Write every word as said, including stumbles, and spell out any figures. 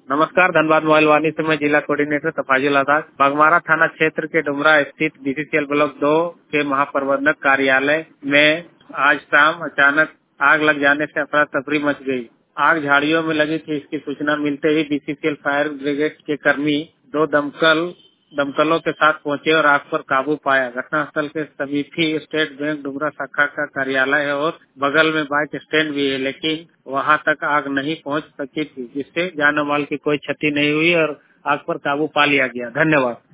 नमस्कार, धनबाद मोबाइल वाणी से मैं जिला कोऑर्डिनेटर तफाजुल आजाद। बागमारा थाना क्षेत्र के डुमरा स्थित बीसीसीएल ब्लॉक दो के महाप्रबंधक कार्यालय में आज शाम अचानक आग लग जाने से अफरा तफरी मच गई। आग झाड़ियों में लगी थी। इसकी सूचना मिलते ही बीसीसीएल फायर ब्रिगेड के कर्मी दो दमकल दमकलों के साथ पहुंचे और आग पर काबू पाया। घटनास्थल के समीप ही स्टेट बैंक डुमरा शाखा का कार्यालय है और बगल में बाइक स्टैंड भी है, लेकिन वहां तक आग नहीं पहुंच सकी थी, जिससे जान और माल की कोई क्षति नहीं हुई और आग पर काबू पा लिया गया। धन्यवाद।